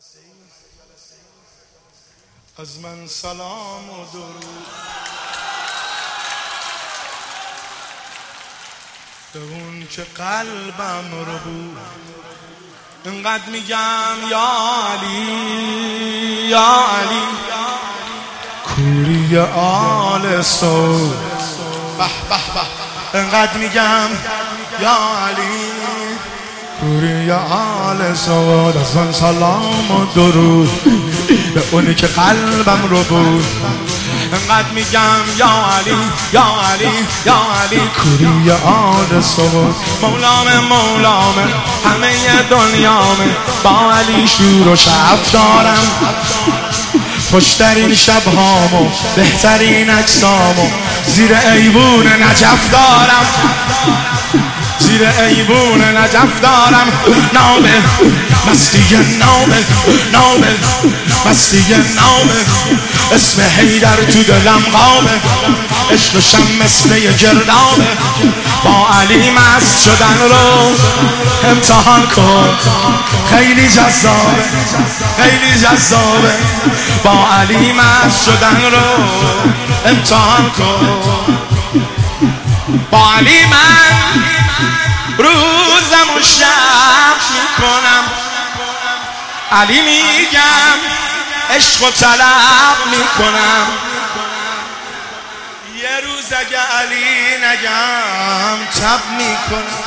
از من سلام و درود به اون که قلبم رو بود. اینقدر میگم یا علی یا علی، کوری آل سود. به به به، اینقدر میگم یا علی، کوری آل سود. از من سلام و درود به اونی که قلبم رو بود. انقدر میگم یا علی یا علی یا علی، کوری آل سود. مولامه مولامه همه دنیامه، با علی شور و شعف دارم. خوشترین شبهامو بهترین عکسامو زیر ایوون نجف دارم، زیر ایوون نجف دارم. نامه مستی نامه، نامه مستی نامه، اسم حیدر تو دلم قامه. عشق و شم مثل گردامه، با علی مست شدن رو امتحان کن. خیلی جذابه خیلی جذابه، با علی مست شدن رو امتحان کن. با علی من روزم و شب میکنم، علی میگم عشق و طلب میکنم. یه روز اگه علی نگم تب میکنم.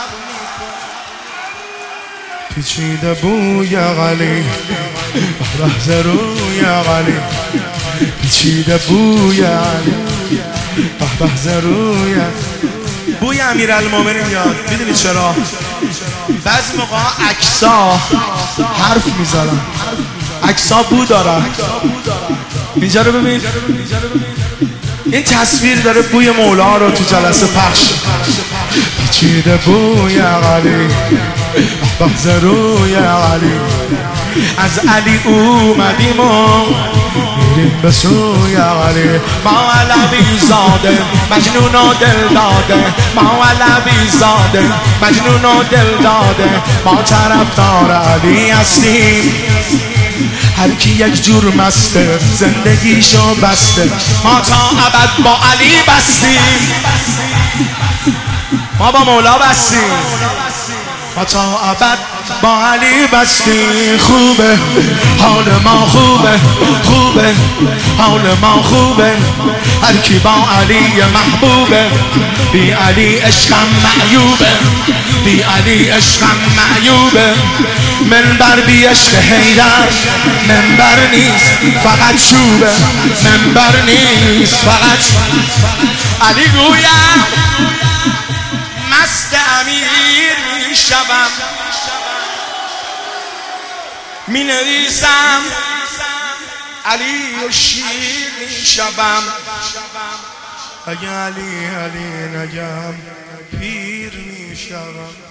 پیچیده بوی علی لحظه روی علی، پیچیده بوی علی لحظه روی بوی امیرالمومنین میاد. میدونی چرا؟ بعضی موقع عکس‌ها حرف میزنن، عکس‌ها بو دارن. اینجا رو ببین، این تصویر داره بوی مولا رو تو جلسه پخش. پیچیده بوی علی بحث روی علی، از علی اومدیم و میریم به سوی علی. ما علوی زاده مجنون و دل داده، ما علوی زاده مجنون و دل داده. ما طرفدار علی هستیم، هر کی یک جور مسته زندگیشو بسته. ما تا ابد با علی بستیم، ما با مولا بستیم، ما تا ابد با علی بستیم. خوبه حال ما خوبه، خوبه حال ما خوبه. هر کی با علی محبوبه، بی علی عشقم معیوبه، بی علی عشقم معیوبه. منبر بی عشق حیدر منبر نیست فقط چوبه، منبر نیست فقط. علی گویم مست امیر میشوم، می نویسم علی و شیر میشوم. اگه علی علی نگم پیر میشوم.